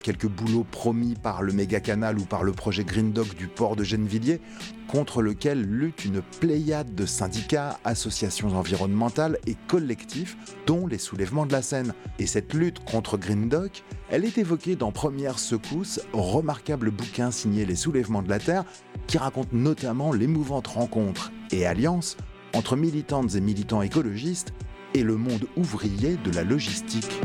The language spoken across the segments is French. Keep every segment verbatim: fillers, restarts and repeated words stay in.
quelques boulots promis par le méga-canal ou par le projet Green Dock du port de Gennevilliers, contre lequel lutte une pléiade de syndicats, associations environnementales et collectifs, dont les soulèvements de la Seine. Et cette lutte contre Green Dock, elle est évoquée dans Première Secousse, remarquable bouquin signé Les Soulèvements de la Terre, qui raconte notamment l'émouvante rencontre et alliance entre militantes et militants écologistes et le monde ouvrier de la logistique.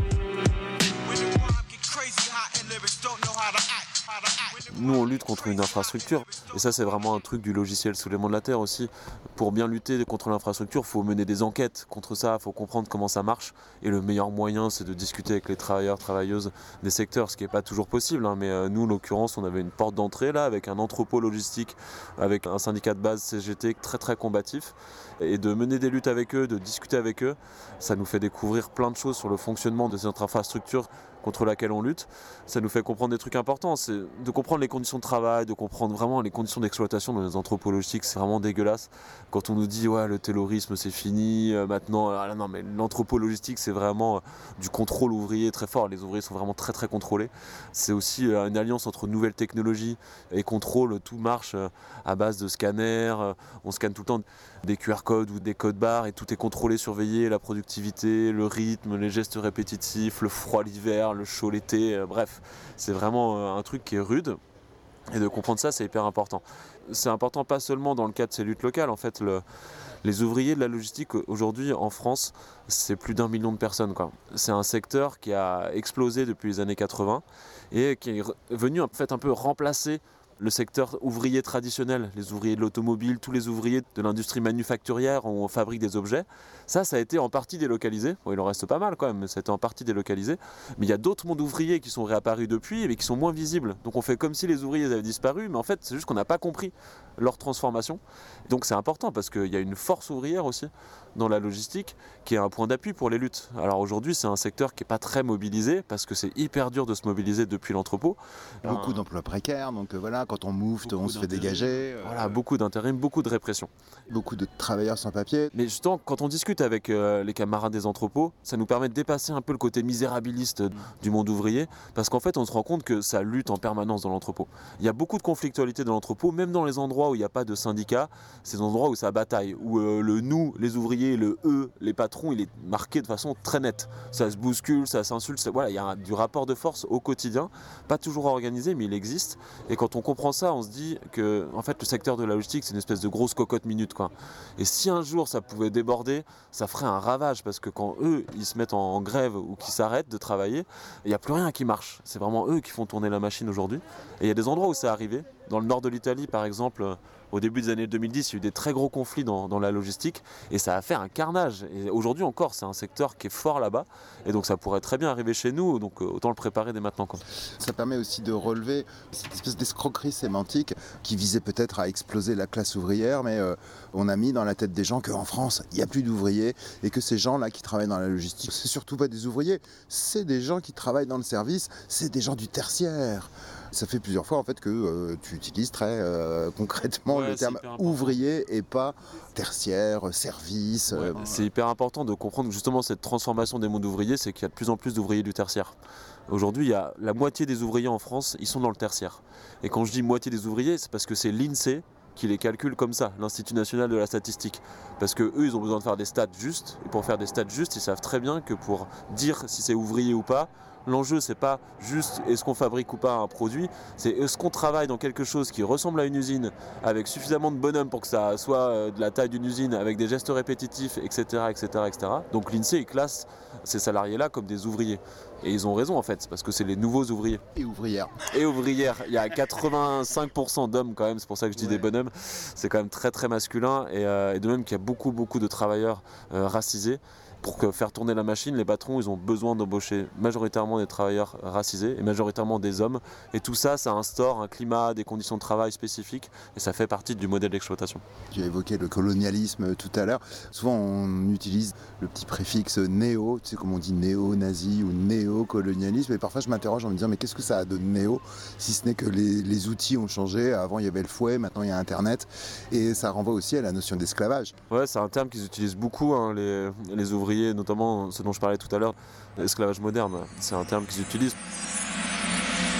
Nous, on lutte contre une infrastructure, et ça, c'est vraiment un truc du logiciel Soulèvement de la Terre aussi. Pour bien lutter contre l'infrastructure, il faut mener des enquêtes contre ça, il faut comprendre comment ça marche, et le meilleur moyen, c'est de discuter avec les travailleurs, travailleuses des secteurs, ce qui n'est pas toujours possible, hein, mais euh, nous, en l'occurrence, on avait une porte d'entrée, là, avec un entrepôt logistique, avec un syndicat de base C G T très très combatif, et de mener des luttes avec eux, de discuter avec eux, ça nous fait découvrir plein de choses sur le fonctionnement de cette infrastructure contre laquelle on lutte. Ça nous fait comprendre des trucs importants, c'est de comprendre les conditions de travail, de comprendre vraiment les conditions d'exploitation dans les entrepôts logistiques, c'est vraiment dégueulasse. Quand on nous dit ouais le taylorisme c'est fini, euh, maintenant, ah, non mais l'entrepôt logistique c'est vraiment euh, du contrôle ouvrier très fort, les ouvriers sont vraiment très très contrôlés. C'est aussi euh, une alliance entre nouvelles technologies et contrôle, tout marche euh, à base de scanners, euh, on scanne tout le temps des Q R codes ou des codes barres et tout est contrôlé, surveillé, la productivité, le rythme, les gestes répétitifs, le froid l'hiver, le chaud l'été, euh, bref, c'est vraiment euh, un truc qui est rude. Et de comprendre ça, c'est hyper important. C'est important pas seulement dans le cadre de ces luttes locales. En fait, le, les ouvriers de la logistique aujourd'hui en France, c'est plus d'un million de personnes, quoi. C'est un secteur qui a explosé depuis les années quatre-vingts et qui est venu en fait un peu remplacer le secteur ouvrier traditionnel, les ouvriers de l'automobile, tous les ouvriers de l'industrie manufacturière où on fabrique des objets. Ça, ça a été en partie délocalisé. Bon, il en reste pas mal quand même, mais ça a été en partie délocalisé. Mais il y a d'autres mondes ouvriers qui sont réapparus depuis, mais qui sont moins visibles. Donc on fait comme si les ouvriers avaient disparu, mais en fait, c'est juste qu'on n'a pas compris leur transformation. Donc c'est important parce qu'il y a une force ouvrière aussi dans la logistique qui est un point d'appui pour les luttes. Alors aujourd'hui, c'est un secteur qui n'est pas très mobilisé parce que c'est hyper dur de se mobiliser depuis l'entrepôt. Beaucoup d'emplois précaires, donc euh, voilà, quand on moufte, on se fait dégager. Euh... Voilà, beaucoup d'intérim, beaucoup de répression. Beaucoup de travailleurs sans papier. Mais justement, quand on discute avec euh, les camarades des entrepôts, ça nous permet de dépasser un peu le côté misérabiliste mmh. du monde ouvrier, parce qu'en fait, on se rend compte que ça lutte en permanence dans l'entrepôt. Il y a beaucoup de conflictualité dans l'entrepôt, même dans les endroits où il n'y a pas de syndicats, c'est des endroits où ça bataille, où euh, le nous, les ouvriers, le eux, les patrons, il est marqué de façon très nette. Ça se bouscule, ça s'insulte, ça... voilà, il y a un, du rapport de force au quotidien, pas toujours organisé, mais il existe. Et quand on comprend ça, on se dit que en fait, le secteur de la logistique, c'est une espèce de grosse cocotte minute, quoi. Et si un jour ça pouvait déborder, ça ferait un ravage, parce que quand eux, ils se mettent en, en grève ou qu'ils s'arrêtent de travailler, il n'y a plus rien qui marche. C'est vraiment eux qui font tourner la machine aujourd'hui. Et il y a des endroits où c'est arrivé. Dans le nord de l'Italie, par exemple, au début des années deux mille dix, il y a eu des très gros conflits dans, dans la logistique et ça a fait un carnage. Et aujourd'hui encore, c'est un secteur qui est fort là-bas et donc ça pourrait très bien arriver chez nous, donc autant le préparer dès maintenant, quoi. Ça permet aussi de relever cette espèce d'escroquerie sémantique qui visait peut-être à exploser la classe ouvrière, mais euh, on a mis dans la tête des gens qu'en France, il n'y a plus d'ouvriers et que ces gens-là qui travaillent dans la logistique, c'est surtout pas des ouvriers, c'est des gens qui travaillent dans le service, c'est des gens du tertiaire. Ça fait plusieurs fois en fait que euh, tu utilises très euh, concrètement ouais, le terme ouvrier et pas tertiaire, service. Ouais, euh... C'est hyper important de comprendre que justement cette transformation des mondes ouvriers, c'est qu'il y a de plus en plus d'ouvriers du tertiaire. Aujourd'hui, il y a la moitié des ouvriers en France, ils sont dans le tertiaire. Et quand je dis moitié des ouvriers, c'est parce que c'est l'INSEE qui les calcule comme ça, l'Institut National de la Statistique. Parce que eux, ils ont besoin de faire des stats justes, et pour faire des stats justes, ils savent très bien que pour dire si c'est ouvrier ou pas, l'enjeu, c'est pas juste est-ce qu'on fabrique ou pas un produit, c'est est-ce qu'on travaille dans quelque chose qui ressemble à une usine avec suffisamment de bonhommes pour que ça soit de la taille d'une usine, avec des gestes répétitifs, et cetera, et cetera, et cetera. Donc l'INSEE, il classe ces salariés-là comme des ouvriers. Et ils ont raison en fait, parce que c'est les nouveaux ouvriers. Et ouvrières. Et ouvrières. Il y a quatre-vingt-cinq pour cent d'hommes quand même, c'est pour ça que je dis ouais. des bonhommes. C'est quand même très très masculin. Et, euh, et de même qu'il y a beaucoup beaucoup de travailleurs euh, racisés. Pour que faire tourner la machine, les patrons, ils ont besoin d'embaucher majoritairement des travailleurs racisés et majoritairement des hommes. Et tout ça, ça instaure un climat, des conditions de travail spécifiques et ça fait partie du modèle d'exploitation. Tu as évoqué le colonialisme tout à l'heure. Souvent, on utilise le petit préfixe néo, tu sais comme on dit néo-nazi ou néo-colonialisme. Et parfois, je m'interroge en me disant, mais qu'est-ce que ça a de néo, si ce n'est que les, les outils ont changé. Avant, il y avait le fouet, maintenant, il y a Internet. Et ça renvoie aussi à la notion d'esclavage. Ouais, c'est un terme qu'ils utilisent beaucoup, hein, les, les ouvriers, notamment ce dont je parlais tout à l'heure, l'esclavage moderne, c'est un terme qu'ils utilisent.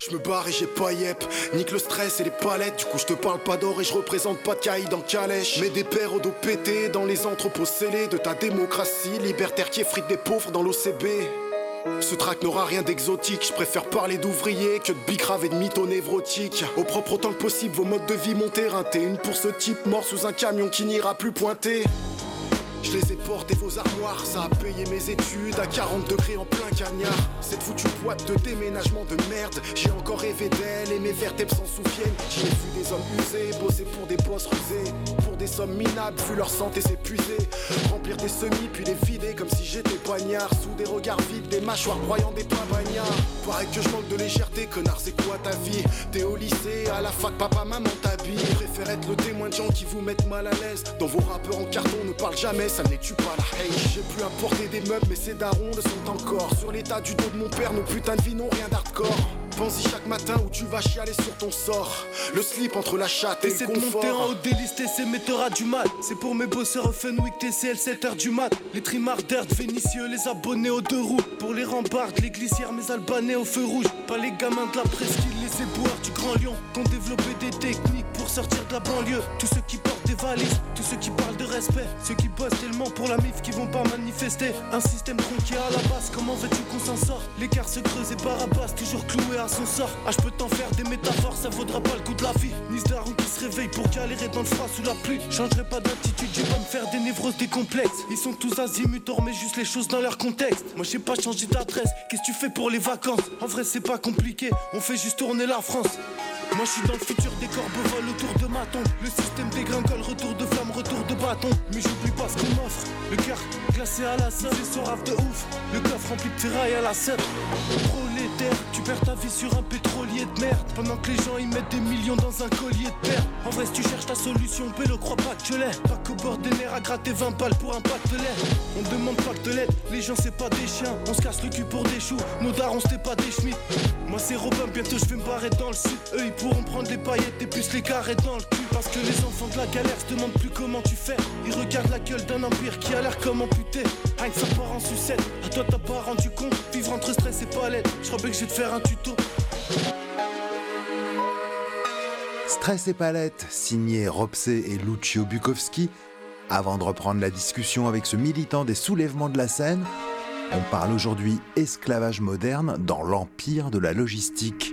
je me barre et j'ai pas yep. Nique le stress et les palettes. Du coup je te parle pas d'or et je représente pas de caïd en calèche. Mets des paires au dos pété dans les entrepôts scellés de ta démocratie libertaire qui effrite des pauvres dans l'O C B. Ce track n'aura rien d'exotique, je préfère parler d'ouvriers que de bicrave et de mythos névrotiques. Au propre autant que possible, vos modes de vie m'ont éreinté. Une pour ce type mort sous un camion qui n'ira plus pointer. Je les ai portés vos armoires, ça a payé mes études à quarante degrés en plein cagnard. Cette foutue boîte de déménagement de merde, j'ai encore rêvé d'elle et mes vertèbres s'en souviennent. J'ai vu des hommes usés, bosser pour des boss rusés, pour des sommes minables, vu leur santé s'épuiser. Remplir des semis puis les vider comme si j'étais poignard. Sous des regards vides, des mâchoires broyant des pavagnards. Pareil que je manque de légèreté, connard c'est quoi ta vie? T'es au lycée, à la fac, papa, maman t'habille. Préfère être le témoin de gens qui vous mettent mal à l'aise. Dans vos rappeurs en carton ne parlent jamais, ça ne les tue pas la haine. J'ai pu importer des meubles mais ces darons le sont encore. Sur l'état du dos de mon père, nos putains de vie n'ont rien d'hardcore. Pense-y chaque matin où tu vas chialer sur ton sort. Le slip entre la chatte et, et le confort. C'est de monter en haut des listes et c'est mais t'auras du mal. C'est pour mes bosseurs Fenwick, T C L, sept heures du mat. Les trimardeurs vénitieux, les abonnés aux deux roues. Pour les rambardes, les glissières, mes albanais au feu rouge. Pas les gamins de la presqu'île, les éboueurs du Grand Lyon. Qu'ont développé des techniques pour sortir de la banlieue. Tous ceux qui portent des valises, tous ceux qui parlent de respect. Ceux qui bossent tellement pour la mif qui vont pas manifester. Un système tronqué à la base, comment veux-tu qu'on s'en sort? L'écart se creuse et Barabas, toujours cloué à son sort. Ah, je peux t'en faire des métaphores, ça vaudra pas le coup de la vie. Ni ce daron qui se réveille pour galérer dans le froid sous la pluie. Changerai pas d'attitude, j'ai pas me faire des névroses, des complexes. Ils sont tous azimuts, on remet juste les choses dans leur contexte. Moi j'ai pas changé d'adresse, qu'est-ce que tu fais pour les vacances? En vrai c'est pas compliqué, on fait juste tourner la France. Moi je suis dans le futur, des corbeaux volent autour de ma tombe. Le système dégringole, retour de flamme, retour de bâton. Mais j'oublie pas ce qu'on m'offre, le cœur glacé à la sauce. C'est son rave de ouf, le coffre rempli de ferraille à la sève. Prolétaire, tu perds ta vie sur un pétrolier de merde. Pendant que les gens y mettent des millions dans un collier de perles. En vrai si tu cherches ta solution, Pélo crois pas que je l'ai. Pas qu'au bord des nerfs à gratter vingt balles pour un pack de lait. On demande pas que de l'aide, les gens c'est pas des chiens. On se casse le cul pour des choux, nos darons c'était pas des schmitts. Moi c'est Robin, bientôt je vais me barrer dans le sud. Eux ils pourront prendre les paillettes et plus les carrés dans le cul. Parce que les enfants de la galère se demandent plus comment tu fais. Ils regardent la gueule d'un empire qui a l'air comme amputé. Hein, ça part en sucette, à toi t'as pas rendu compte. Vivre entre stress et palette, je crois bien que je vais te faire un tuto. Stress et palette, signé Robsé et Lucio Bukowski. Avant de reprendre la discussion avec ce militant des soulèvements de la Seine, on parle aujourd'hui esclavage moderne dans l'empire de la logistique.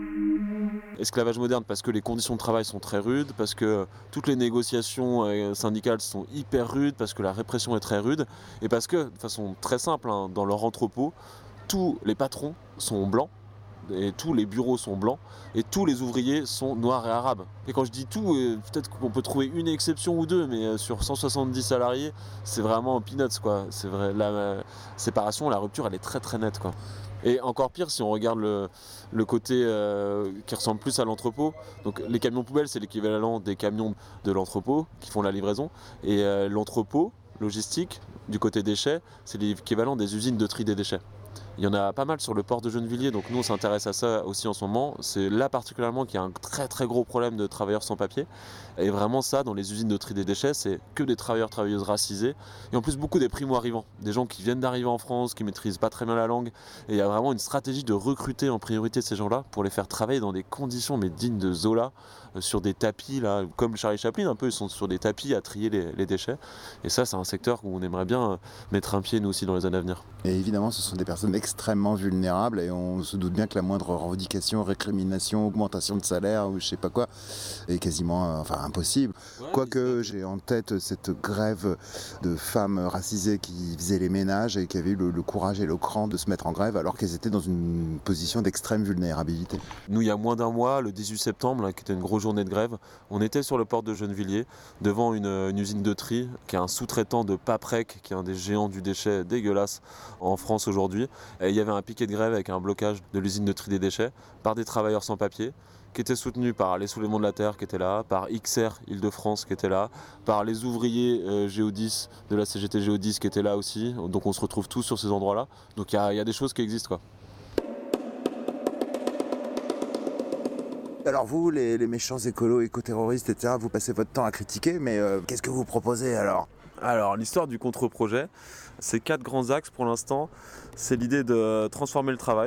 Esclavage moderne parce que les conditions de travail sont très rudes, parce que toutes les négociations syndicales sont hyper rudes, parce que la répression est très rude, et parce que, de façon très simple, hein, dans leur entrepôt, tous les patrons sont blancs, et tous les bureaux sont blancs, et tous les ouvriers sont noirs et arabes. Et quand je dis tout, peut-être qu'on peut trouver une exception ou deux, mais sur cent soixante-dix salariés, c'est vraiment peanuts, quoi. C'est vrai, la séparation, la rupture, elle est très très nette, quoi. Et encore pire si on regarde le, le côté euh, qui ressemble plus à l'entrepôt. Donc les camions poubelles, c'est l'équivalent des camions de l'entrepôt qui font la livraison. Et euh, l'entrepôt logistique, du côté déchets, c'est l'équivalent des usines de tri des déchets. Il y en a pas mal sur le port de Gennevilliers, donc nous on s'intéresse à ça aussi en ce moment. C'est là particulièrement qu'il y a un très très gros problème de travailleurs sans papier. Et vraiment ça, dans les usines de tri des déchets, c'est que des travailleurs, travailleuses racisés. Et en plus beaucoup des primo-arrivants, des gens qui viennent d'arriver en France, qui maîtrisent pas très bien la langue. Et il y a vraiment une stratégie de recruter en priorité ces gens-là pour les faire travailler dans des conditions mais dignes de Zola, euh, sur des tapis, là, comme Charlie Chaplin un peu, ils sont sur des tapis à trier les, les déchets. Et ça c'est un secteur où on aimerait bien mettre un pied nous aussi dans les années à venir. Et évidemment ce sont des personnes extrêmement vulnérables et on se doute bien que la moindre revendication, récrimination, augmentation de salaire ou je sais pas quoi est quasiment euh, enfin impossible. Ouais, Quoique j'ai en tête cette grève de femmes racisées qui faisaient les ménages et qui avaient eu le, le courage et le cran de se mettre en grève alors qu'elles étaient dans une position d'extrême vulnérabilité. Nous il y a moins d'un mois, le dix-huit septembre, là, qui était une grosse journée de grève, on était sur le port de Gennevilliers devant une, une usine de tri qui est un sous-traitant de Paprec, qui est un des géants du déchet dégueulasse en France aujourd'hui. Et il y avait un piquet de grève avec un blocage de l'usine de tri des déchets par des travailleurs sans papier qui étaient soutenus par les Soulèvements de la Terre qui étaient là, par X R Île-de-France qui était là, par les ouvriers euh, Géodis de la C G T Géodis qui étaient là aussi. Donc on se retrouve tous sur ces endroits-là. Donc il y, y a des choses qui existent, quoi. Alors vous, les, les méchants écolos, éco-terroristes, et cetera, vous passez votre temps à critiquer, mais euh, qu'est-ce que vous proposez alors ? Alors l'histoire du contre-projet, c'est quatre grands axes pour l'instant. C'est l'idée de transformer le travail.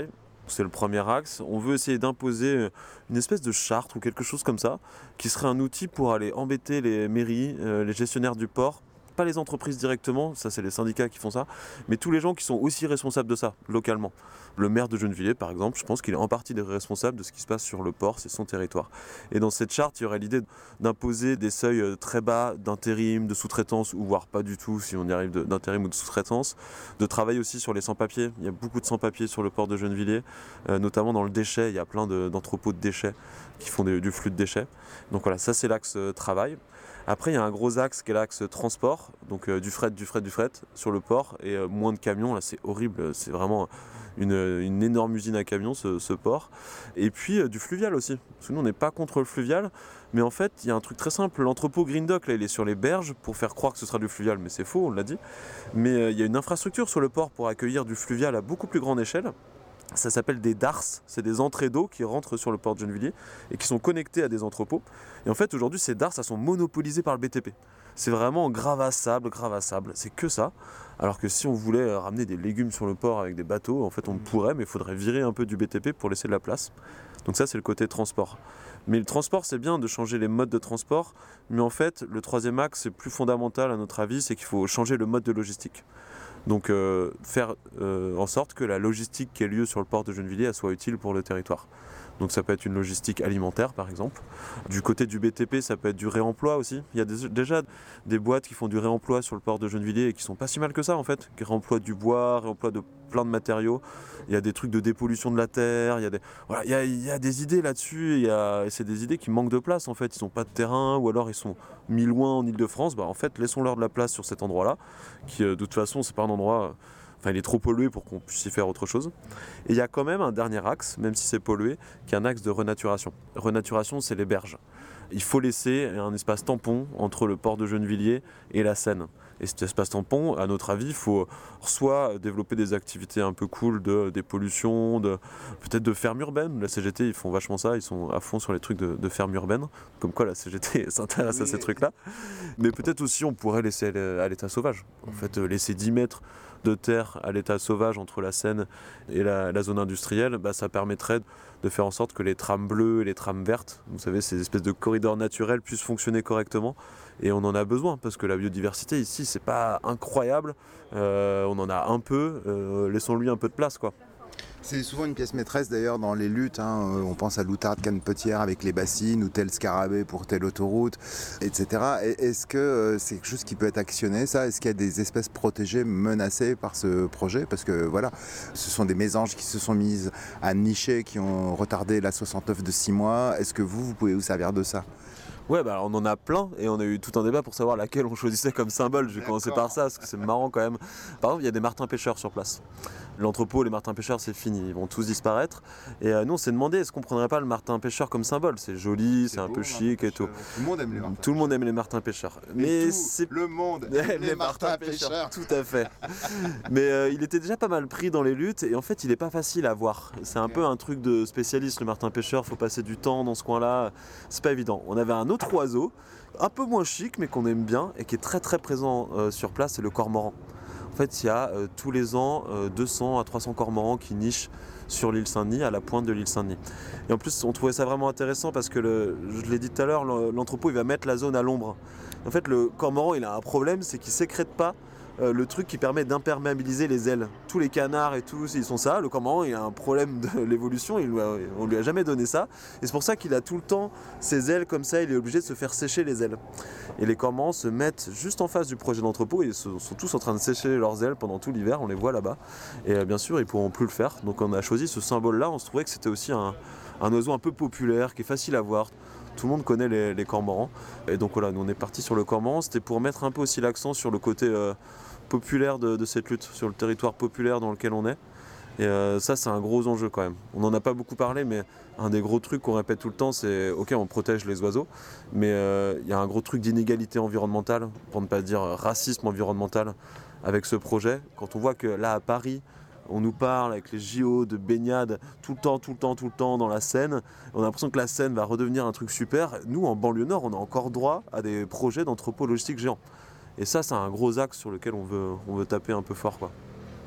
C'est le premier axe. On veut essayer d'imposer une espèce de charte ou quelque chose comme ça, qui serait un outil pour aller embêter les mairies, euh, les gestionnaires du port, pas les entreprises directement, ça c'est les syndicats qui font ça, mais tous les gens qui sont aussi responsables de ça, localement. Le maire de Gennevilliers, par exemple, je pense qu'il est en partie responsable de ce qui se passe sur le port, c'est son territoire. Et dans cette charte, il y aurait l'idée d'imposer des seuils très bas d'intérim, de sous-traitance, ou voire pas du tout, si on y arrive d'intérim ou de sous-traitance, de travailler aussi sur les sans-papiers. Il y a beaucoup de sans-papiers sur le port de Gennevilliers, euh, notamment dans le déchet, il y a plein de, d'entrepôts de déchets qui font des, du flux de déchets. Donc voilà, ça c'est l'axe euh, travail. Après, il y a un gros axe qui est l'axe transport, donc euh, du fret, du fret, du fret sur le port, et euh, moins de camions, là c'est horrible, c'est vraiment une, une énorme usine à camions ce, ce port. Et puis euh, du fluvial aussi, parce que nous on n'est pas contre le fluvial, mais en fait il y a un truc très simple, l'entrepôt Green Dock, là il est sur les berges pour faire croire que ce sera du fluvial, mais c'est faux, on l'a dit. Mais euh, il y a une infrastructure sur le port pour accueillir du fluvial à beaucoup plus grande échelle. Ça s'appelle des D A R S, c'est des entrées d'eau qui rentrent sur le port de Gennevilliers et qui sont connectées à des entrepôts. Et en fait, aujourd'hui, ces D A R S, elles sont monopolisées par le B T P. C'est vraiment grave à sable, grave à sable, c'est que ça. Alors que si on voulait ramener des légumes sur le port avec des bateaux, en fait, on pourrait, mais il faudrait virer un peu du B T P pour laisser de la place. Donc ça, c'est le côté transport. Mais le transport, c'est bien de changer les modes de transport, mais en fait, le troisième axe, c'est plus fondamental à notre avis, c'est qu'il faut changer le mode de logistique. Donc euh, faire euh, en sorte que la logistique qui a lieu sur le port de Gennevilliers elle soit utile pour le territoire. Donc ça peut être une logistique alimentaire par exemple. Du côté du B T P, ça peut être du réemploi aussi. Il y a des, déjà des boîtes qui font du réemploi sur le port de Gennevilliers et qui sont pas si mal que ça en fait. Qui réemploient du bois, réemploi de plein de matériaux. Il y a des trucs de dépollution de la terre. Il y a des, voilà, il y a, il y a des idées là-dessus. Il y a, et c'est des idées qui manquent de place en fait. Ils n'ont pas de terrain ou alors ils sont mis loin en Ile-de-France. Bah, en fait, laissons-leur de la place sur cet endroit-là. Qui de toute façon, c'est pas un endroit... Enfin, il est trop pollué pour qu'on puisse y faire autre chose. Et il y a quand même un dernier axe, même si c'est pollué, qui est un axe de renaturation. Renaturation, c'est les berges. Il faut laisser un espace tampon entre le port de Gennevilliers et la Seine. Et cet espace tampon, à notre avis, il faut soit développer des activités un peu cool de dépollution, de, peut-être de ferme urbaine. La C G T, ils font vachement ça, ils sont à fond sur les trucs de, de ferme urbaine. Comme quoi la C G T s'intéresse oui. à ces trucs-là. Mais peut-être aussi on pourrait laisser à l'état sauvage. En fait, laisser dix mètres de terre à l'état sauvage entre la Seine et la, la zone industrielle, bah, ça permettrait de faire en sorte que les trames bleues et les trames vertes, vous savez, ces espèces de corridors naturels puissent fonctionner correctement. Et on en a besoin parce que la biodiversité ici, c'est pas incroyable. Euh, on en a un peu. Euh, laissons-lui un peu de place, quoi. C'est souvent une pièce maîtresse d'ailleurs dans les luttes, hein. On pense à l'outarde Canepetière avec les bassines ou tel scarabée pour telle autoroute, et cetera. Est-ce que c'est quelque chose qui peut être actionné, ça ? Est-ce qu'il y a des espèces protégées menacées par ce projet ? Parce que voilà, ce sont des mésanges qui se sont mises à nicher, qui ont retardé la soixante-neuf de six mois. Est-ce que vous, vous pouvez vous servir de ça ? Ouais, bah on en a plein et on a eu tout un débat pour savoir laquelle on choisissait comme symbole. Je vais commencer par ça parce que c'est marrant quand même. Par exemple, il y a des martins pêcheurs sur place. L'entrepôt, les martins pêcheurs, c'est fini, ils vont tous disparaître. Et euh, nous, on s'est demandé, est-ce qu'on prendrait pas le martin pêcheur comme symbole ? C'est joli, c'est, c'est un beau, peu chic et tout. Tout le monde aime les martins. Tout le monde aime les martins pêcheurs. Et Mais c'est le monde aime les, les martins, martins pêcheurs. Tout à fait. Mais euh, il était déjà pas mal pris dans les luttes et en fait, il est pas facile à voir. C'est un okay. peu un truc de spécialiste, le martin pêcheur. Faut passer du temps dans ce coin-là. C'est pas évident. On avait un autre oiseau, un peu moins chic, mais qu'on aime bien et qui est très très présent euh, sur place, c'est le cormoran. En fait, il y a euh, tous les ans euh, deux cents à trois cents cormorans qui nichent sur l'île Saint-Denis, à la pointe de l'île Saint-Denis. Et en plus, on trouvait ça vraiment intéressant parce que, le, je l'ai dit tout à l'heure, l'entrepôt il va mettre la zone à l'ombre. En fait, le cormoran, il a un problème, c'est qu'il ne sécrète pas euh, le truc qui permet d'imperméabiliser les ailes. Tous les canards et tout, ils sont ça. Le cormoran, il a un problème de l'évolution, il, on ne lui a jamais donné ça. Et c'est pour ça qu'il a tout le temps ses ailes comme ça, il est obligé de se faire sécher les ailes. Et les cormorans se mettent juste en face du projet d'entrepôt et ils sont tous en train de sécher leurs ailes pendant tout l'hiver, on les voit là-bas. Et euh, bien sûr, ils ne pourront plus le faire. Donc on a choisi ce symbole-là, on se trouvait que c'était aussi un, un oiseau un peu populaire, qui est facile à voir. Tout le monde connaît les, les cormorans. Et donc voilà, nous on est parti sur le cormoran. C'était pour mettre un peu aussi l'accent sur le côté euh, populaire de, de cette lutte, sur le territoire populaire dans lequel on est. Et euh, ça, c'est un gros enjeu quand même. On n'en a pas beaucoup parlé, mais un des gros trucs qu'on répète tout le temps, c'est ok, on protège les oiseaux, mais il euh, y a un gros truc d'inégalité environnementale, pour ne pas dire racisme environnemental, avec ce projet. Quand on voit que là, à Paris, on nous parle avec les J O de baignade tout le temps, tout le temps, tout le temps dans la Seine. On a l'impression que la Seine va redevenir un truc super. Nous, en banlieue nord, on a encore droit à des projets d'entrepôts logistiques géants. Et ça, c'est un gros axe sur lequel on veut, on veut taper un peu fort, quoi.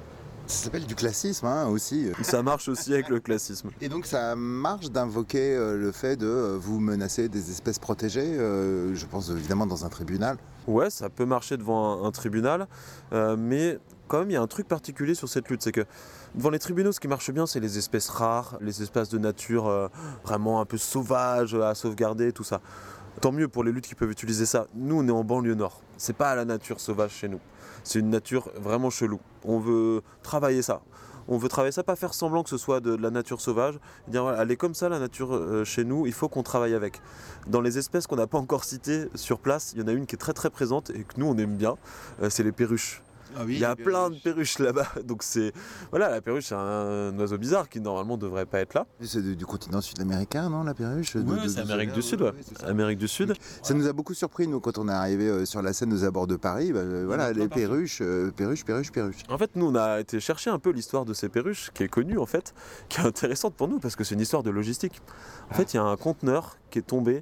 Ça s'appelle du classisme hein, aussi. Ça marche aussi avec le classisme. Et donc ça marche d'invoquer euh, le fait de euh, vous menacer des espèces protégées, euh, je pense évidemment dans un tribunal. Ouais, ça peut marcher devant un, un tribunal, euh, mais quand même il y a un truc particulier sur cette lutte, c'est que devant les tribunaux ce qui marche bien c'est les espèces rares, les espaces de nature euh, vraiment un peu sauvages à sauvegarder, tout ça. Tant mieux pour les luttes qui peuvent utiliser ça. Nous on est en banlieue nord, c'est pas la nature sauvage chez nous. C'est une nature vraiment chelou. On veut travailler ça. On veut travailler ça, pas faire semblant que ce soit de, de la nature sauvage. Dire, voilà, elle est comme ça la nature euh, chez nous, il faut qu'on travaille avec. Dans les espèces qu'on n'a pas encore citées sur place, il y en a une qui est très très présente et que nous on aime bien, euh, c'est les perruches. Ah oui, il y a plein de perruches là-bas, donc c'est voilà, la perruche c'est un, un oiseau bizarre qui normalement devrait pas être là. C'est du, du continent sud-américain, non, la perruche? Oui, de, de, c'est de Amérique du Sud, ouais. ouais Amérique du Sud. Ça nous a beaucoup surpris nous quand on est arrivé euh, sur la Seine aux abords de Paris. Bah, euh, voilà, les perruches, euh, perruches, perruches, perruches. En fait, nous on a été chercher un peu l'histoire de ces perruches, qui est connue en fait, qui est intéressante pour nous parce que c'est une histoire de logistique. En fait, il y a un conteneur qui est tombé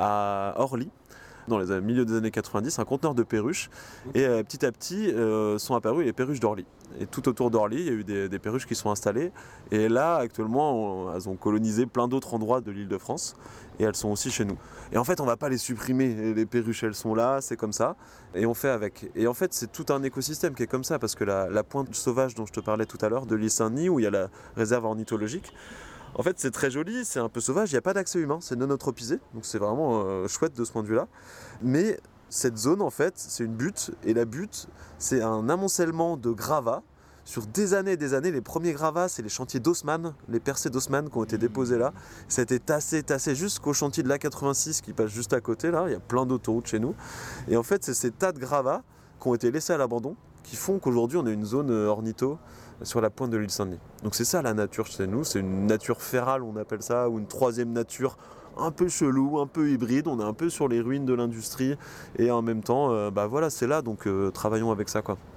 à Orly. Dans les milieux des années quatre-vingt-dix, un conteneur de perruches. Et euh, petit à petit euh, sont apparues les perruches d'Orly. Et tout autour d'Orly, il y a eu des, des perruches qui sont installées. Et là, actuellement, on, elles ont colonisé plein d'autres endroits de l'île de France. Et elles sont aussi chez nous. Et en fait, on ne va pas les supprimer. Les perruches, elles sont là, c'est comme ça. Et on fait avec. Et en fait, c'est tout un écosystème qui est comme ça. Parce que la, la pointe sauvage dont je te parlais tout à l'heure, de l'île Saint-Denis, où il y a la réserve ornithologique, en fait, c'est très joli, c'est un peu sauvage, il n'y a pas d'accès humain, c'est non anthropisé, donc c'est vraiment euh, chouette de ce point de vue-là. Mais cette zone, en fait, c'est une butte, et la butte, c'est un amoncellement de gravats. Sur des années et des années, les premiers gravats, c'est les chantiers d'Haussmann, les percées d'Haussmann qui ont été déposés là. Ça a été tassé, tassé jusqu'au chantier de l'A quatre-vingt-six qui passe juste à côté, là, il y a plein d'autoroutes chez nous. Et en fait, c'est ces tas de gravats qui ont été laissés à l'abandon, qui font qu'aujourd'hui, on a une zone ornitho sur la pointe de l'île Saint-Denis. Donc c'est ça la nature chez nous, c'est une nature férale on appelle ça, ou une troisième nature un peu chelou, un peu hybride, on est un peu sur les ruines de l'industrie et en même temps, euh, bah voilà, c'est là, donc euh, travaillons avec ça quoi.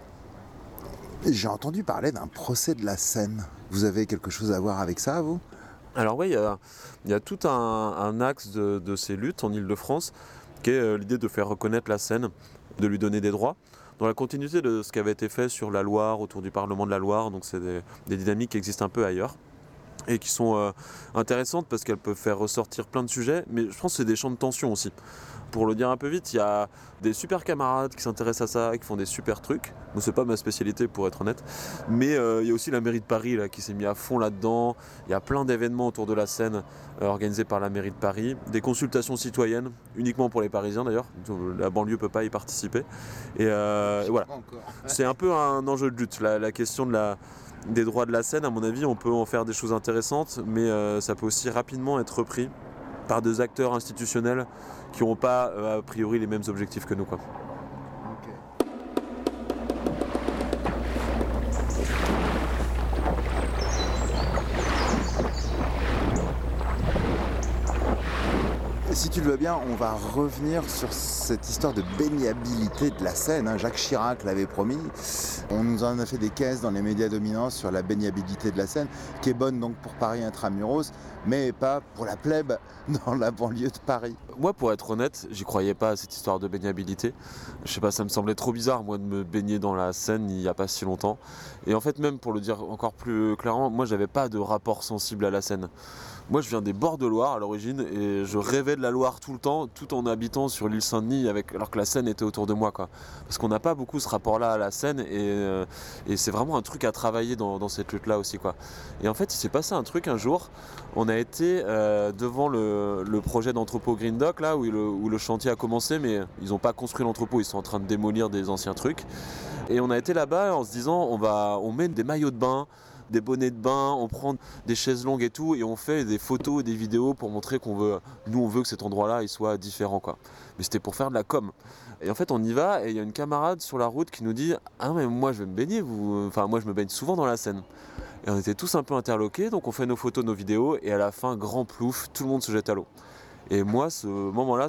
J'ai entendu parler d'un procès de la Seine. Vous avez quelque chose à voir avec ça, vous? Alors oui, il y, y a tout un, un axe de, de ces luttes en Île-de-France qui est euh, l'idée de faire reconnaître la Seine, de lui donner des droits. Dans la continuité de ce qui avait été fait sur la Loire, autour du Parlement de la Loire, donc c'est des, des dynamiques qui existent un peu ailleurs et qui sont euh, intéressantes parce qu'elles peuvent faire ressortir plein de sujets, mais je pense que c'est des champs de tension aussi. Pour le dire un peu vite, il y a des super camarades qui s'intéressent à ça, qui font des super trucs. Bon, c'est pas ma spécialité pour être honnête, mais euh, il y a aussi la mairie de Paris là, qui s'est mis à fond là-dedans. Il y a plein d'événements autour de la Seine euh, organisés par la mairie de Paris, des consultations citoyennes, uniquement pour les Parisiens d'ailleurs. La banlieue peut pas y participer. Et, euh, et voilà, c'est un peu un enjeu de lutte. La, la question de la des droits de la Seine, à mon avis, on peut en faire des choses intéressantes, mais euh, ça peut aussi rapidement être repris par des acteurs institutionnels qui n'ont pas euh, a priori les mêmes objectifs que nous quoi. Si tu le veux bien, on va revenir sur cette histoire de baignabilité de la Seine. Hein. Jacques Chirac l'avait promis. On nous en a fait des caisses dans les médias dominants sur la baignabilité de la Seine, qui est bonne donc pour Paris intramuros, mais pas pour la plèbe dans la banlieue de Paris. Moi, pour être honnête, j'y croyais pas à cette histoire de baignabilité. Je sais pas, ça me semblait trop bizarre, moi, de me baigner dans la Seine il y a pas si longtemps. Et en fait, même pour le dire encore plus clairement, moi, j'avais pas de rapport sensible à la Seine. Moi, je viens des bords de Loire à l'origine et je rêvais de la Loire tout le temps, tout en habitant sur l'île Saint-Denis, avec, alors que la Seine était autour de moi, quoi. Parce qu'on n'a pas beaucoup ce rapport-là à la Seine et, euh, et c'est vraiment un truc à travailler dans, dans cette lutte-là aussi, quoi. Et en fait, il s'est passé un truc un jour. On a été euh, devant le, le projet d'entrepôt Green Dock, là, où le, où le chantier a commencé, mais ils n'ont pas construit l'entrepôt, ils sont en train de démolir des anciens trucs. Et on a été là-bas en se disant, on va, on met des maillots de bain, des bonnets de bain, on prend des chaises longues et tout, et on fait des photos et des vidéos pour montrer qu'on veut, nous on veut que cet endroit-là il soit différent quoi. Mais c'était pour faire de la com. Et en fait on y va et il y a une camarade sur la route qui nous dit ah mais moi je vais me baigner, vous, enfin moi je me baigne souvent dans la Seine. Et on était tous un peu interloqués, donc on fait nos photos, nos vidéos, et à la fin grand plouf, tout le monde se jette à l'eau. Et moi ce moment-là,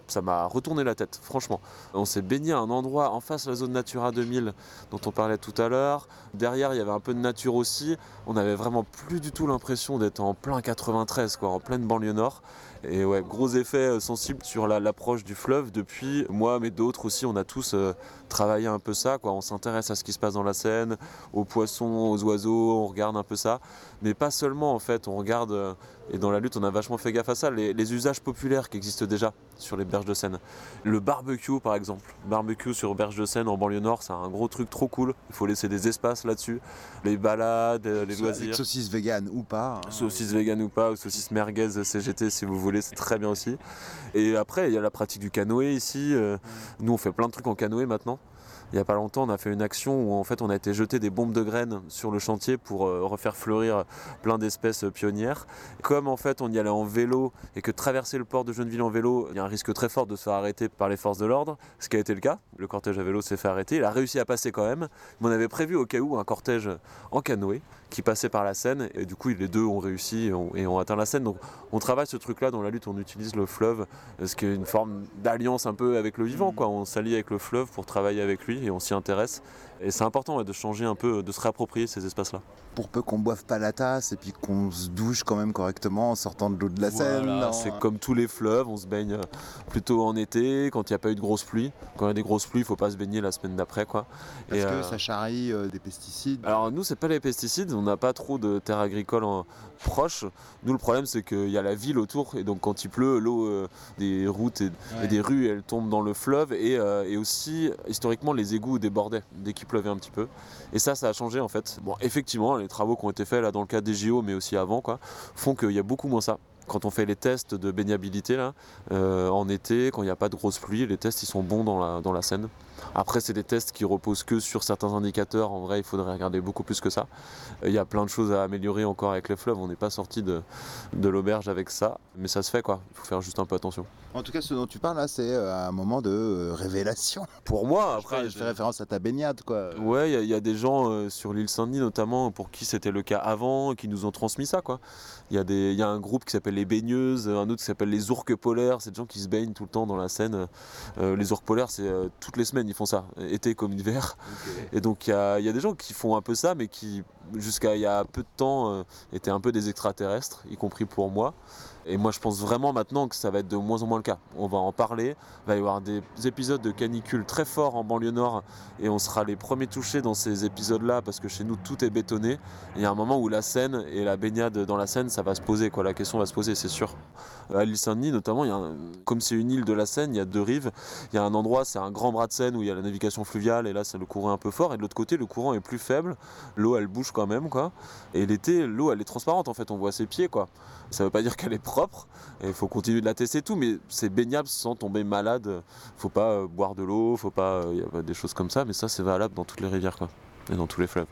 ça m'a retourné la tête, franchement. On s'est baigné à un endroit en face de la zone Natura deux mille dont on parlait tout à l'heure. Derrière, il y avait un peu de nature aussi. On n'avait vraiment plus du tout l'impression d'être en plein quatre-vingt-treize, quoi, en pleine banlieue nord. Et ouais, gros effet sensible sur la, l'approche du fleuve. Depuis, moi, mais d'autres aussi, on a tous euh, travaillé un peu ça, quoi. On s'intéresse à ce qui se passe dans la Seine, aux poissons, aux oiseaux, on regarde un peu ça. Mais pas seulement, en fait, on regarde, euh, et dans la lutte, on a vachement fait gaffe à ça, les, les usages populaires qui existent déjà sur les berges de Seine. Le barbecue, par exemple. Barbecue sur berges de Seine en banlieue nord, c'est un gros truc trop cool. Il faut laisser des espaces là-dessus. Les balades, les So- loisirs. Avec saucisse vegan ou pas. hein. Saucisse vegan ou pas, ou saucisse merguez C G T si vous voulez, c'est très bien aussi. Et après, il y a la pratique du canoë ici. Euh, Nous, on fait plein de trucs en canoë maintenant. Il n'y a pas longtemps, on a fait une action où en fait, on a été jeter des bombes de graines sur le chantier pour euh, refaire fleurir plein d'espèces pionnières. Comme en fait, on y allait en vélo et que traverser le port de Gennevilliers en vélo, il y a un risque très fort de se faire arrêter par les forces de l'ordre, ce qui a été le cas. Le cortège à vélo s'est fait arrêter. Il a réussi à passer quand même. Mais on avait prévu au cas où un cortège en canoë qui passait par la Seine et du coup les deux ont réussi et ont, et ont atteint la Seine. Donc on travaille ce truc-là dans la lutte, on utilise le fleuve, ce qui est une forme d'alliance un peu avec le vivant, quoi. On s'allie avec le fleuve pour travailler avec lui et on s'y intéresse. Et c'est important ouais, de changer un peu, de se réapproprier ces espaces-là. Pour peu qu'on boive pas la tasse et puis qu'on se douche quand même correctement en sortant de l'eau de la Seine. Voilà, non. c'est comme tous les fleuves, on se baigne plutôt en été, quand il n'y a pas eu de grosses pluies. Quand il y a des grosses pluies, il ne faut pas se baigner la semaine d'après, quoi. Est-ce Et, que euh, ça charrie euh, des pesticides? Alors nous, c'est pas les pesticides, on n'a pas trop de terres agricoles en... proches. Nous, le problème, c'est qu'il y a la ville autour, et donc quand il pleut, l'eau euh, des routes et, Ouais. et des rues, elle tombe dans le fleuve, et, euh, et aussi, historiquement, les égouts débordaient dès qu'il pleuvait un petit peu. Et ça, ça a changé en fait. Bon, effectivement, les travaux qui ont été faits là dans le cadre des J O, mais aussi avant, quoi, font qu'il y a beaucoup moins ça. Quand on fait les tests de baignabilité là, euh, en été, quand il n'y a pas de grosses pluies, les tests ils sont bons dans la, dans la Seine. Après, c'est des tests qui reposent que sur certains indicateurs. En vrai, il faudrait regarder beaucoup plus que ça. Il y a plein de choses à améliorer encore avec les fleuves. On n'est pas sorti de, de l'auberge avec ça, mais ça se fait quoi. Il faut faire juste un peu attention. En tout cas, ce dont tu parles là, c'est euh, un moment de euh, révélation. Pour moi, Après, après, je fais référence à ta baignade, quoi. ouais, il y, y a des gens euh, sur l'île Saint-Denis notamment pour qui c'était le cas avant et qui nous ont transmis ça, quoi. Il y, a des- y a un groupe qui s'appelle les baigneuses, un autre qui s'appelle les ourques polaires. C'est des gens qui se baignent tout le temps dans la Seine. Euh, les ourques polaires, c'est euh, toutes les semaines ils font ça, été comme hiver. Et donc il y a, y a des gens qui font un peu ça, mais qui jusqu'à il y a peu de temps euh, étaient un peu des extraterrestres, y compris pour moi. Et moi je pense vraiment maintenant que ça va être de moins en moins le cas. On va en parler, il va y avoir des épisodes de canicule très forts en banlieue nord et on sera les premiers touchés dans ces épisodes-là parce que chez nous tout est bétonné. Et il y a un moment où la Seine et la baignade dans la Seine, ça va se poser, quoi. La question va se poser, c'est sûr. À l'île Saint-Denis notamment, il y a un- comme c'est une île de la Seine, il y a deux rives. Il y a un endroit, c'est un grand bras de Seine où il y a la navigation fluviale et là c'est le courant est un peu fort. Et de l'autre côté, le courant est plus faible. L'eau elle bouge quand même, quoi. Et l'été, l'eau elle est transparente en fait, on voit ses pieds, quoi. Ça veut pas dire qu'elle est propre, et il faut continuer de la tester et tout, mais c'est baignable sans tomber malade. Faut pas euh, boire de l'eau, faut pas, il y a des choses comme ça, mais ça c'est valable dans toutes les rivières, quoi, et dans tous les fleuves.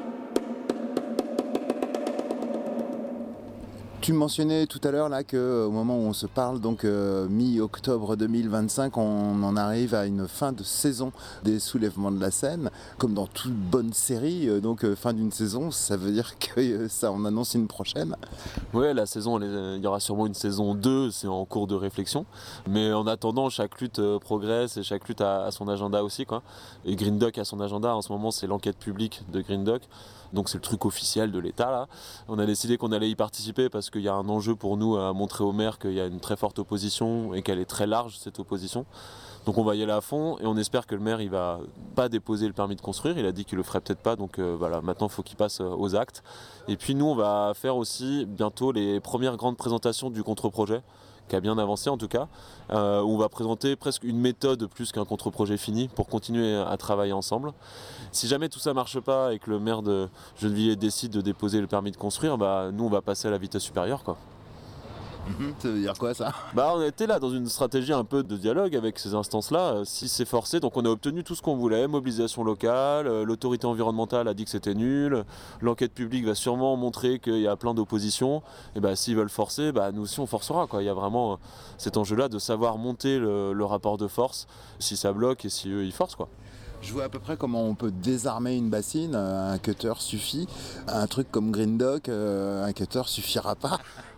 Tu mentionnais tout à l'heure là que euh, au moment où on se parle, donc euh, mi-octobre deux mille vingt-cinq, on en arrive à une fin de saison des soulèvements de la Seine, comme dans toute bonne série. euh, donc euh, fin d'une saison, ça veut dire que euh, ça en annonce une prochaine. Ouais, la saison, elle est- il y aura sûrement une saison deux, c'est en cours de réflexion. Mais en attendant, chaque lutte euh, progresse et chaque lutte a, a son agenda aussi, quoi. Et Green Doc a son agenda, en ce moment c'est l'enquête publique de Green Doc. Donc c'est le truc officiel de l'État là. On a décidé qu'on allait y participer parce qu'il y a un enjeu pour nous à montrer au maire qu'il y a une très forte opposition et qu'elle est très large cette opposition. Donc on va y aller à fond et on espère que le maire il va pas déposer le permis de construire. Il a dit qu'il le ferait peut-être pas, donc euh, voilà, maintenant il faut qu'il passe euh, aux actes. Et puis nous on va faire aussi bientôt les premières grandes présentations du contre-projet, qui a bien avancé en tout cas, euh, où on va présenter presque une méthode plus qu'un contre-projet fini pour continuer à travailler ensemble. Si jamais tout ça marche pas et que le maire de Gennevilliers décide de déposer le permis de construire, bah, nous on va passer à la vitesse supérieure, quoi. Ça veut dire quoi ça? Bah, on était là dans une stratégie un peu de dialogue avec ces instances-là, euh, si c'est forcé. Donc on a obtenu tout ce qu'on voulait, mobilisation locale, euh, l'autorité environnementale a dit que c'était nul, l'enquête publique va sûrement montrer qu'il y a plein d'oppositions, et bah s'ils veulent forcer, bah nous aussi on forcera, quoi. Il y a vraiment euh, cet enjeu-là de savoir monter le, le rapport de force, si ça bloque et si eux ils forcent, quoi. Je vois à peu près comment on peut désarmer une bassine. Un cutter suffit. Un truc comme Green Doc, euh, un cutter suffira pas.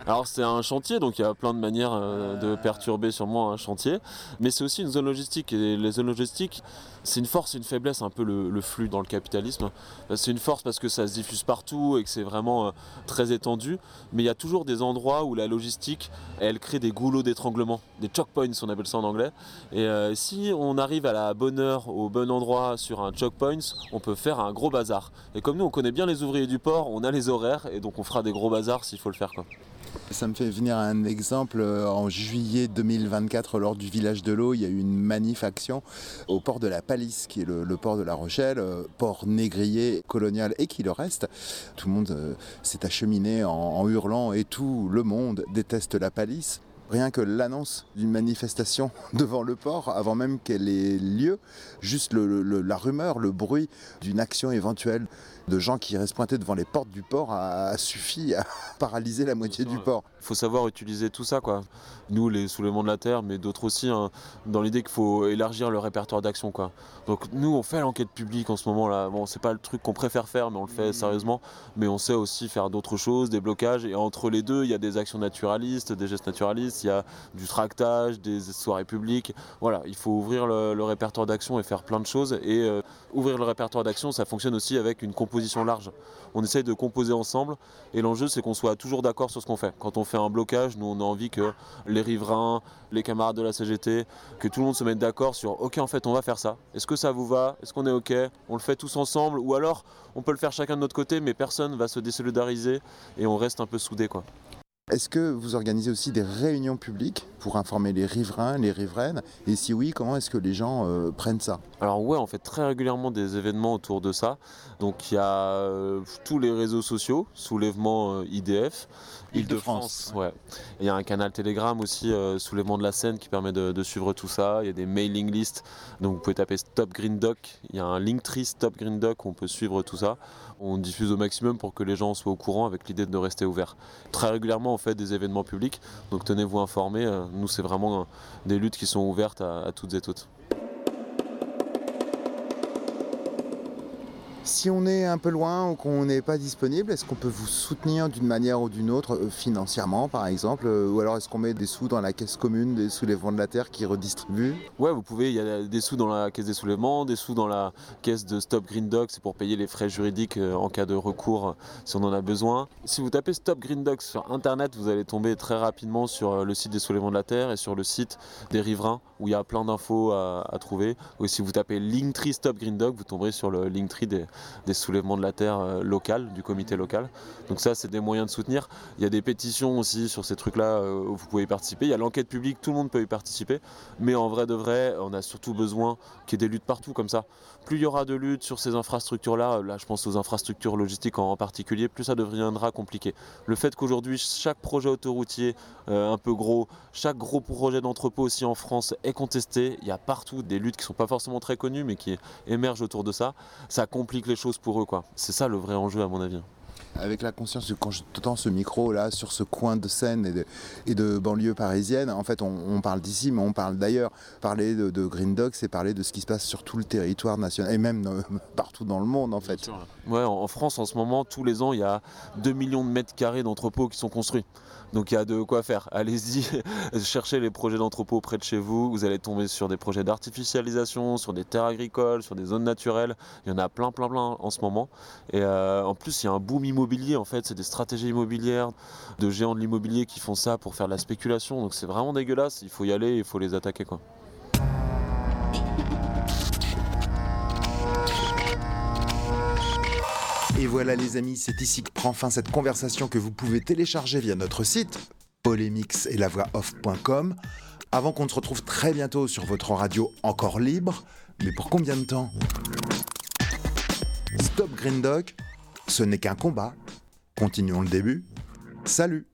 Alors c'est un chantier, donc il y a plein de manières euh, de perturber sûrement un chantier, mais c'est aussi une zone logistique, et les zones logistiques, c'est une force et une faiblesse, un peu le, le flux dans le capitalisme. C'est une force parce que ça se diffuse partout et que c'est vraiment euh, très étendu, mais il y a toujours des endroits où la logistique, elle crée des goulots d'étranglement, des choke points on appelle ça en anglais, et euh, si on arrive à la bonne heure, au bon endroit sur un choke point, on peut faire un gros bazar. Et comme nous on connaît bien les ouvriers du port, on a les horaires, et donc on fera des gros bazars s'il faut le faire, quoi. Ça me fait venir un exemple. En juillet deux mille vingt-quatre, lors du village de l'eau, il y a eu une manif action au port de la Palisse, qui est le, le port de La Rochelle, port négrier, colonial et qui le reste. Tout le monde euh, s'est acheminé en, en hurlant et tout le monde déteste la Palisse. Rien que l'annonce d'une manifestation devant le port, avant même qu'elle ait lieu, juste le, le, la rumeur, le bruit d'une action éventuelle de gens qui restent pointés devant les portes du port a, a suffi à paralyser la moitié du port. Il faut savoir utiliser tout ça, quoi. Nous, les soulèvements de la terre, mais d'autres aussi, hein, dans l'idée qu'il faut élargir le répertoire d'action, quoi. Donc nous, on fait l'enquête publique en ce moment-là. Bon, c'est pas le truc qu'on préfère faire, mais on le fait sérieusement. Mais on sait aussi faire d'autres choses, des blocages. Et entre les deux, il y a des actions naturalistes, des gestes naturalistes, il y a du tractage, des soirées publiques. Voilà, il faut ouvrir le, le répertoire d'action et faire plein de choses. Et euh, ouvrir le répertoire d'action, ça fonctionne aussi avec une composition large. On essaye de composer ensemble. Et l'enjeu, c'est qu'on soit toujours d'accord sur ce qu'on fait. Quand on fait un blocage, nous, on a envie que les riverains, les camarades de la C G T, que tout le monde se mette d'accord sur « Ok, en fait, on va faire ça. Est-ce que ça vous va? Est-ce qu'on est OK? On le fait tous ensemble? Ou alors, on peut le faire chacun de notre côté, mais personne ne va se désolidariser et on reste un peu soudés, quoi. » Est-ce que vous organisez aussi des réunions publiques pour informer les riverains, les riveraines? Et si oui, comment est-ce que les gens euh, prennent ça? Alors ouais, on fait très régulièrement des événements autour de ça. Donc il y a euh, tous les réseaux sociaux, Soulèvement euh, I D F, Île-de-France. Ouais. Il y a un canal Telegram aussi, euh, Soulèvement de la Seine, qui permet de, de suivre tout ça. Il y a des mailing lists, donc vous pouvez taper Stop Green Doc. Il y a un Linktree Stop Green Doc où on peut suivre tout ça. On diffuse au maximum pour que les gens soient au courant, avec l'idée de rester ouverts. Très régulièrement, on fait des événements publics, donc tenez-vous informés. Nous, c'est vraiment des luttes qui sont ouvertes à, à toutes et toutes. Si on est un peu loin ou qu'on n'est pas disponible, est-ce qu'on peut vous soutenir d'une manière ou d'une autre, euh, financièrement par exemple, euh, ou alors est-ce qu'on met des sous dans la caisse commune des soulèvements de la terre qui redistribue? Ouais, vous pouvez, il y a des sous dans la caisse des soulèvements, des sous dans la caisse de Stop Green Doc, c'est pour payer les frais juridiques euh, en cas de recours euh, si on en a besoin. Si vous tapez Stop Green Doc sur internet, vous allez tomber très rapidement sur euh, le site des soulèvements de la terre et sur le site des riverains où il y a plein d'infos à, à trouver. Ou si vous tapez Linktree Stop Green Doc, vous tomberez sur le Linktree des des soulèvements de la terre euh, local, du comité local. Donc ça, c'est des moyens de soutenir. Il y a des pétitions aussi sur ces trucs-là euh, où vous pouvez y participer. Il y a l'enquête publique, tout le monde peut y participer. Mais en vrai de vrai, on a surtout besoin qu'il y ait des luttes partout comme ça. Plus il y aura de luttes sur ces infrastructures-là, là je pense aux infrastructures logistiques en particulier, plus ça deviendra compliqué. Le fait qu'aujourd'hui, chaque projet autoroutier euh, un peu gros, chaque gros projet d'entrepôt aussi en France est contesté. Il y a partout des luttes qui ne sont pas forcément très connues, mais qui émergent autour de ça. Ça complique les choses pour eux, quoi. C'est ça le vrai enjeu à mon avis. Avec la conscience que quand je tends ce micro là sur ce coin de Seine et de, et de banlieue parisienne, en fait on, on parle d'ici mais on parle d'ailleurs. Parler de, de Green Doc, c'est parler de ce qui se passe sur tout le territoire national et même euh, partout dans le monde en fait. Ouais, en France en ce moment, tous les ans, il y a deux millions de mètres carrés d'entrepôts qui sont construits. Donc il y a de quoi faire. Allez-y, cherchez les projets d'entrepôts près de chez vous. Vous allez tomber sur des projets d'artificialisation, sur des terres agricoles, sur des zones naturelles. Il y en a plein, plein, plein en ce moment. Et euh, en plus, il y a un boom immobilier. En fait, c'est des stratégies immobilières de géants de l'immobilier qui font ça pour faire de la spéculation. Donc c'est vraiment dégueulasse. Il faut y aller, il faut les attaquer, quoi. Et voilà les amis, c'est ici que prend fin cette conversation que vous pouvez télécharger via notre site polémix et la voix off point com. Avant qu'on ne se retrouve très bientôt sur votre radio encore libre, mais pour combien de temps? Stop Green Doc, ce n'est qu'un combat. Continuons le début. Salut.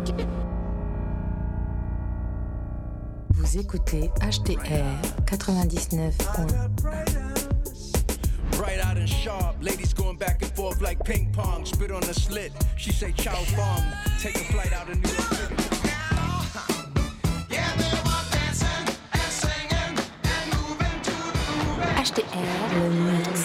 Vous écoutez H T R quatre-vingt-dix-neuf point un. Bright out and sharp, ladies going back and forth like ping pong. Spit on the slit, she say chow fong. Take a flight out of New York City. H T R, le mix.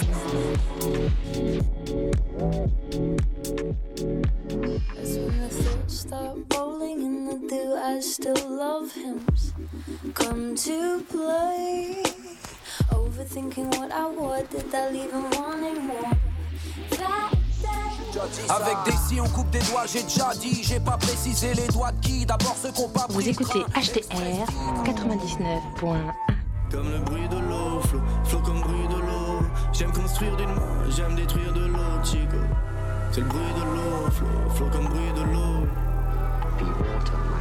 As soon as it stop rolling. nothing in the do, I still love him. Come to play. Overthinking what I would, did I leave him wanting more? That Avec des si on coupe des doigts, j'ai déjà dit, j'ai pas précisé les doigts de qui, d'abord ceux qu'on pas pris. Vous écoutez H T R quatre-vingt-dix-neuf point un. Comme le bruit de l'eau, flot, flot comme bruit de l'eau. J'aime construire d'une main, j'aime détruire de l'eau, chico. C'est le bruit de l'eau, flot, flot comme bruit de l'eau. Be water.